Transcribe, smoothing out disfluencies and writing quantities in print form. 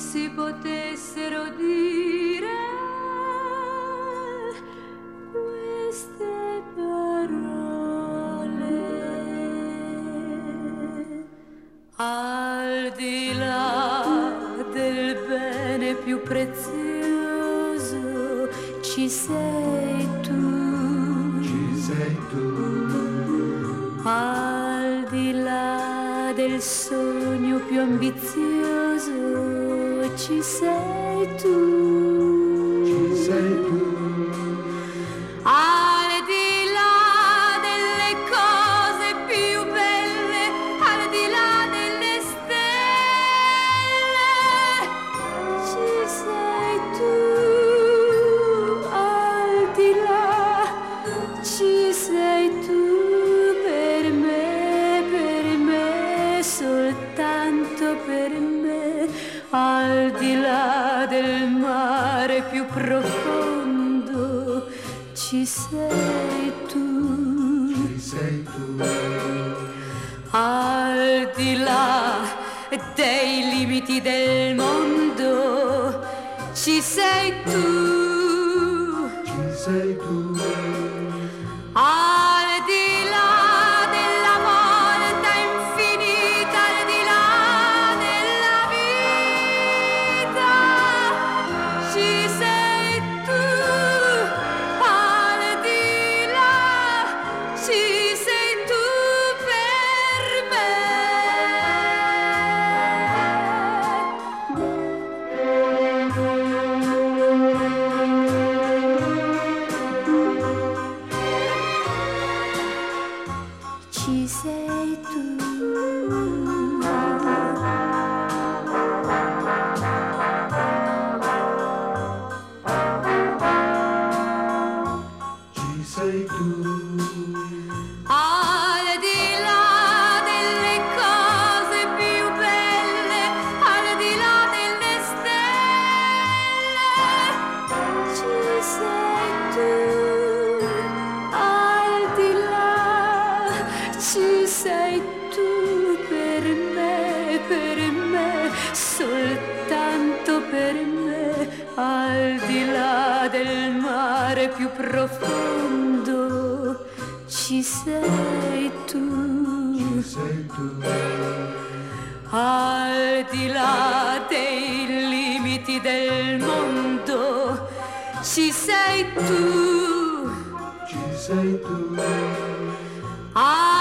si potessero dire queste parole. Al di là del bene più prezioso ci sei tu. Ci sei tu. Al di là del sogno più ambizioso ci sei tu. Ci sei tu. Al di là delle cose più belle, al di là delle stelle, ci sei tu. Al di là ci sei tu. Soltanto per me, al di là del mare più profondo, ci sei tu. Ci sei tu. Al di là dei limiti del mondo, ci sei tu. Ci sei tu. Al di là della volta infinita, al di là della vita, ci sei tu. Al di là ci sei tu per me. Ci sei tu. Ci sei tu. Al di là delle cose più belle, al di là delle stelle, ci sei tu. Al di là ci sei tu per me, soltanto per me, al di là del mare più profondo, ci sei tu. Ci sei tu. Al di là dei limiti del mondo, ci sei tu. Ci sei tu.